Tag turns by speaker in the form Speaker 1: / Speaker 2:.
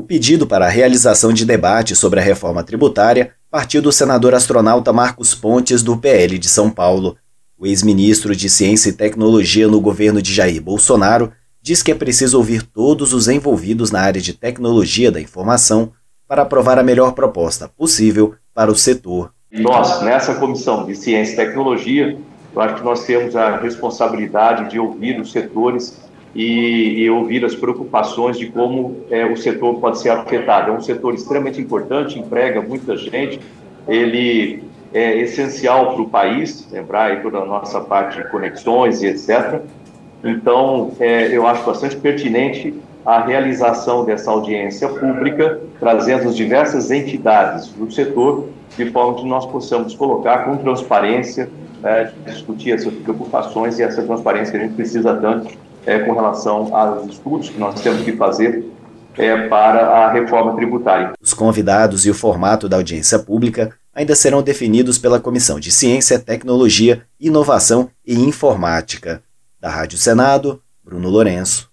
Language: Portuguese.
Speaker 1: pedido para a realização de debate sobre a reforma tributária partiu do senador astronauta Marcos Pontes, do PL de São Paulo. O ex-ministro de Ciência e Tecnologia no governo de Jair Bolsonaro diz que é preciso ouvir todos os envolvidos na área de tecnologia da informação para aprovar a melhor proposta possível para o setor.
Speaker 2: Nós, nessa Comissão de Ciência e Tecnologia, eu acho que nós temos a responsabilidade de ouvir os setores e ouvir as preocupações de como o setor pode ser afetado. É um setor extremamente importante, emprega muita gente, ele é essencial para o país, lembrar aí toda a nossa parte de conexões e etc. Então, eu acho bastante pertinente a realização dessa audiência pública, trazendo as diversas entidades do setor, de forma que nós possamos colocar com transparência, discutir essas preocupações e essa transparência que a gente precisa tanto com relação aos estudos que nós temos que fazer para a reforma tributária.
Speaker 1: Os convidados e o formato da audiência pública ainda serão definidos pela Comissão de Ciência, Tecnologia, Inovação e Informática. Da Rádio Senado, Bruno Lourenço.